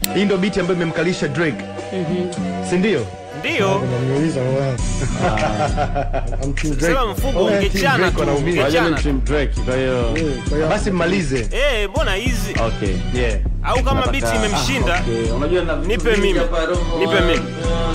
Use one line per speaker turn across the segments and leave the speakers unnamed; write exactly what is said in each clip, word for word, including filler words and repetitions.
Hii ndio beat ambayo imemkalisha Drake. Mhm. Si ndio?
Ndio.
Unaniuliza wewe. I'm Team Drake.
Sema mfumo ungechana tu.
Ungechana Team Drake. Kwa hiyo
basi mmalize.
Eh, mbona hizi?
Okay.
Yeah.
Au kama beat imemshinda.
Okay. Unajua na
nipe mimi. Nipe mimi.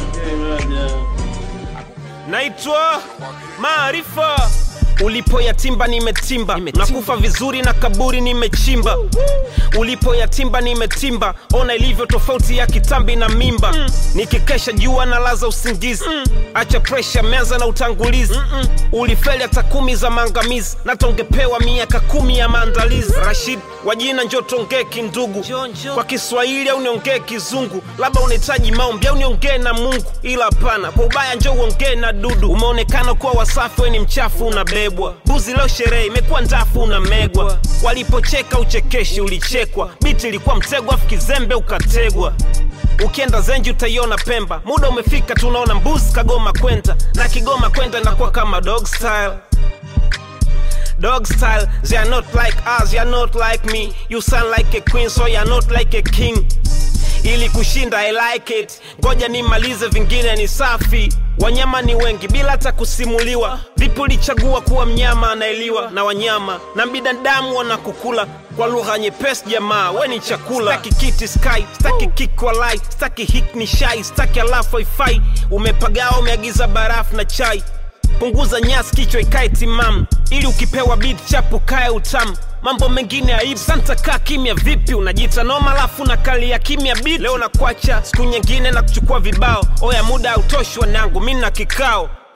Naitwa Maarifa. Ulipo yatimba nimetimba, nakufa vizuri na kaburi nimechimba. Ulipo yatimba nimetimba, ona ilivyo tofauti ya kitambi na mimba. mm. Nikikesha jua na laza usingizi. mm. Acha pressure meza na utangulizi. mm -mm. Ulifeli hata kumi za maangamizi, na tongepewa miaka kumi ya maandalizi. Rashid wajina njoo tongee kindugu, kwa Kiswahili au niongee Kizungu. Labda unahitaji maombi au niongee na Mungu, ila hapana, kwa ubaya njoo uongee na dudu. Umeonekana kuwa wasafi, wewe ni mchafu unabebwa. Buzi leo sherehe imekuwa ndafu unamegwa. Walipocheka uchekeshi ulichekwa. Biti ilikuwa mtego afu kizembe ukategwa. Ukienda Zenji utaiona Pemba. Muda umefika tunaona mbuzi kagoma kwenda, na Kigoma kwenda na kwa kama dog style. Dog style, they are not like us, you are not like me. You sound like a queen, so you are not like a king. Ili kushinda I like it, ngoja nimalize vingine ni safi. Wanyama ni wengi bila hata kusimuliwa. Vipi ulichagua kuwa mnyama anaeliwa na wanyama, na binadamu wanakukula kwa lugha nyepesi jamaa, we ni chakula. Staki kiti sky, staki kick wa light, staki hik ni shy, staki alafu wifi. Umepagao umeagiza barafu na chai. Punguza nyasi kichwa ikae timamu, ili ukipewa beat chapu kae utamu. Mambo mengine aibu, santa kaa kimya vipi. Unajita noma lafu na kali ya kimya beat. Leo na kuacha, siku nyingine na kuchukua vibao. Oya muda hautoshi wanangu, mimi na kikao.